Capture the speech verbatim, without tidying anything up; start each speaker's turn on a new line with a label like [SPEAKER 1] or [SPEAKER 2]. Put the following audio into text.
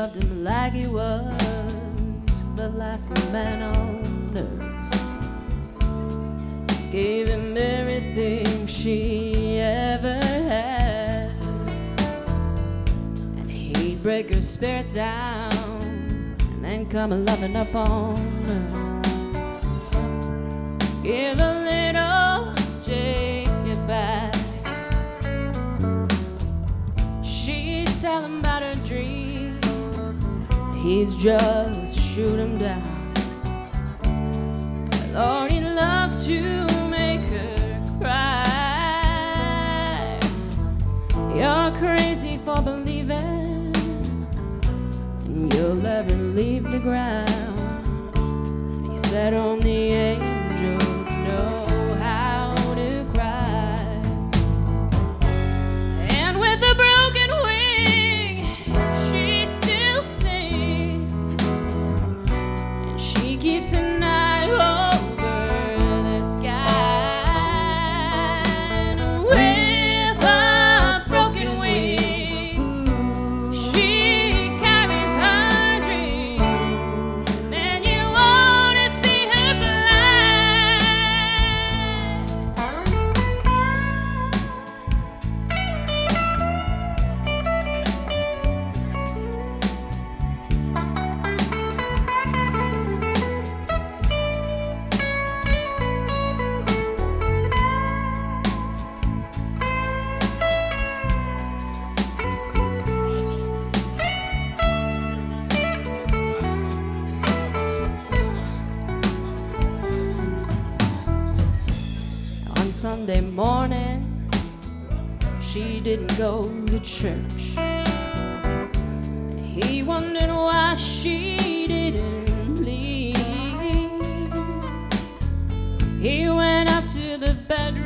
[SPEAKER 1] loved him like he was the last man on earth. Gave him everything she ever had, and he'd break her spirit down and then come a loving up on her. Give a little, take it back. She'd tell him about her dreams, he'd just shoot him down. Lord, he'd love to make her cry. You're crazy for believing, and you'll ever leave the ground. He said only angels know how to cry. And with a broken wing, she still sings, and she keeps an eye over the sky. And with a broken wing, she carries her dream, and you want to see her Sunday morning, she didn't go to church. He wondered why she didn't leave. He went up to the bedroom